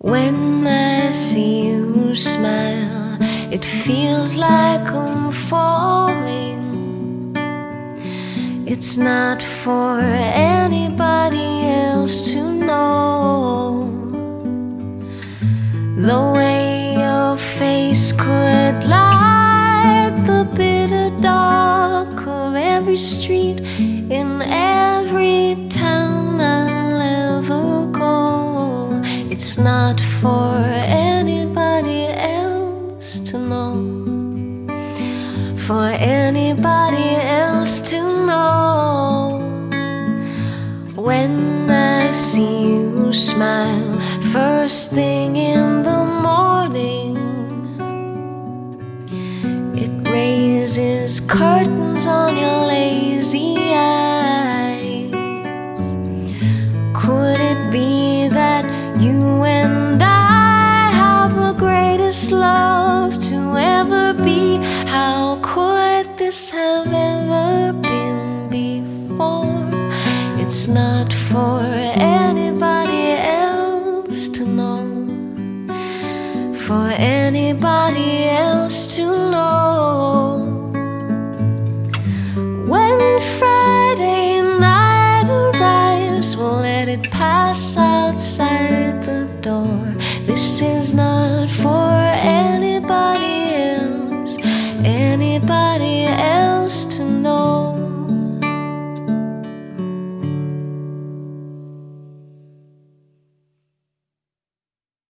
When I see you smile, it feels like I'm falling. It's not for anybody else to know. The way your face could light the bitter dark of every street in every town I'll ever go. It's not for anybody else to know. For anybody else to know. When I see you smile first thing in the morning, it raises curtains on your lazy eyes. Could it be that you and I have the greatest love to ever be? How could this have ever been before? It's not for anybody else to know. For anybody else to know. When Friday night arrives, we'll let it pass outside the door. This is not for